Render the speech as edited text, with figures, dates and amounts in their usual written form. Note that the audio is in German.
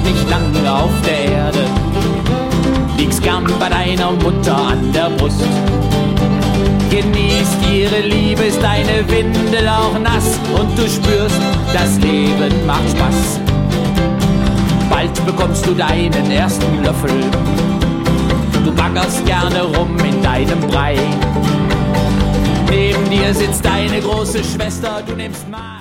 nicht lange auf der Erde. Liegst gern bei deiner Mutter an der Brust. Genießt ihre Liebe, ist deine Windel auch nass und du spürst, das Leben macht Spaß. Bald bekommst du deinen ersten Löffel. Du baggerst gerne rum in deinem Brei. Neben dir sitzt deine große Schwester, du nimmst mal